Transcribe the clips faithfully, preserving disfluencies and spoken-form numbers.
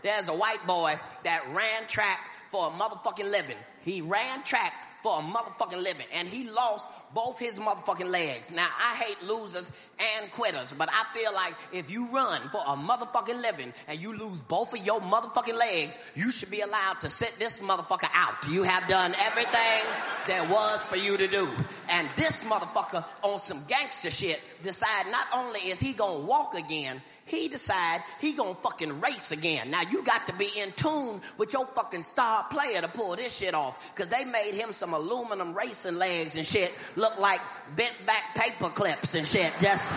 There's a white boy that ran track for a motherfucking living. He ran track for a motherfucking living, and he lost both his motherfucking legs. Now, I hate losers and quitters, but I feel like if you run for a motherfucking living and you lose both of your motherfucking legs, you should be allowed to sit this motherfucker out. You have done everything there was for you to do. And this motherfucker on some gangster shit decide not only is he gonna walk again, he decide he gonna fucking race again. Now you got to be in tune with your fucking star player to pull this shit off, cause they made him some aluminum racing legs and shit look like bent back paper clips and shit. Just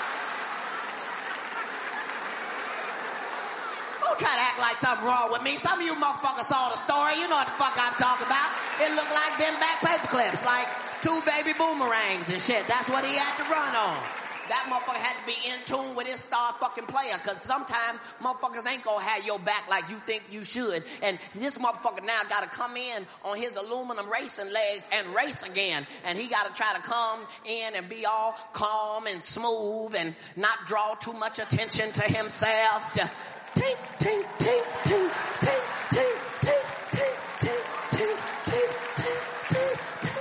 don't try to act like something wrong with me. Some of you motherfuckers saw the story. You know what the fuck I'm talking about. It looked like bent back paper clips, like two baby boomerangs and shit. That's what he had to run on. That motherfucker had to be in tune with his star fucking player, cause sometimes motherfuckers ain't gonna have your back like you think you should. And this motherfucker now gotta come in on his aluminum racing legs and race again. And he gotta try to come in and be all calm and smooth and not draw too much attention to himself. To tink, tink, tink, tink, tink, tink, tink, tink, tink, tink, tink, tink, tink, tink.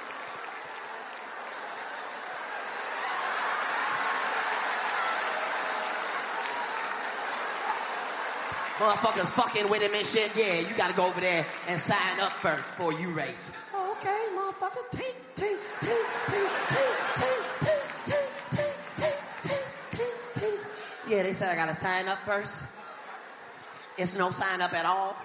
Motherfuckers fucking with him and shit. Yeah, you gotta go over there and sign up first before you race. Oh, okay, motherfucker. Tink, tink, tink, tink, tink, tink, tink, tink, tink, tink, tink, tink. Yeah, they said I gotta sign up first. It's no sign up at all.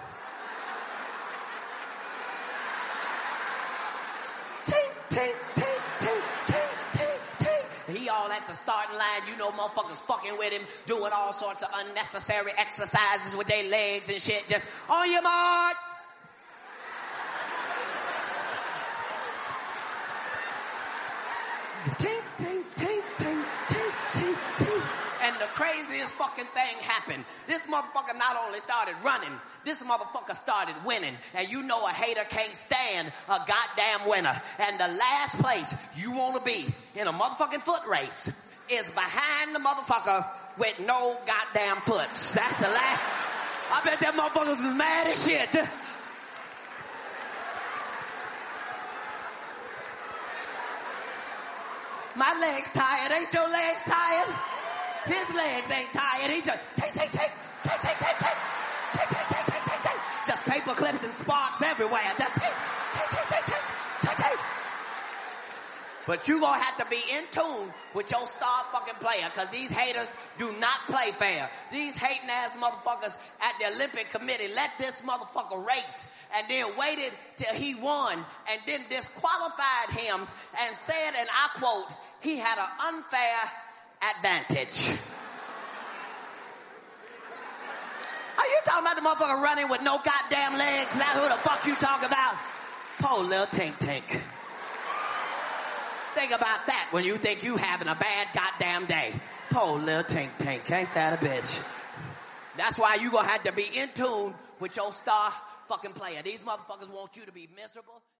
Tink, tink, tink, tink, tink, tink, tink. He all at the starting line, you know motherfuckers fucking with him, doing all sorts of unnecessary exercises with their legs and shit. Just on your mark. Tink, tink, tink, tink, tink, tink, tink. And the craziest fucking thing happened. This motherfucker not only started running, this motherfucker started winning. And you know a hater can't stand a goddamn winner. And the last place you want to be in a motherfucking foot race is behind the motherfucker with no goddamn foots. That's the last. I bet that motherfucker was mad as shit. My legs tired. Ain't your legs tired? His legs ain't tired. He just take, take, take, take, take, take, take, take, take, take, take, take, take. Just paper clips and sparks everywhere. Just take, take, take, take, take, take, take. But you gonna have to be in tune with your star fucking player, cause these haters do not play fair. These hating ass motherfuckers at the Olympic Committee let this motherfucker race and then waited till he won and then disqualified him and said, and I quote, he had an unfair advantage. Are you talking about the motherfucker running with no goddamn legs? Is that who the fuck you talking about? Poor little tink tink. Think about that when you think you having a bad goddamn day. Poor little tink tink. Ain't that a bitch? That's why you gonna have to be in tune with your star fucking player. These motherfuckers want you to be miserable.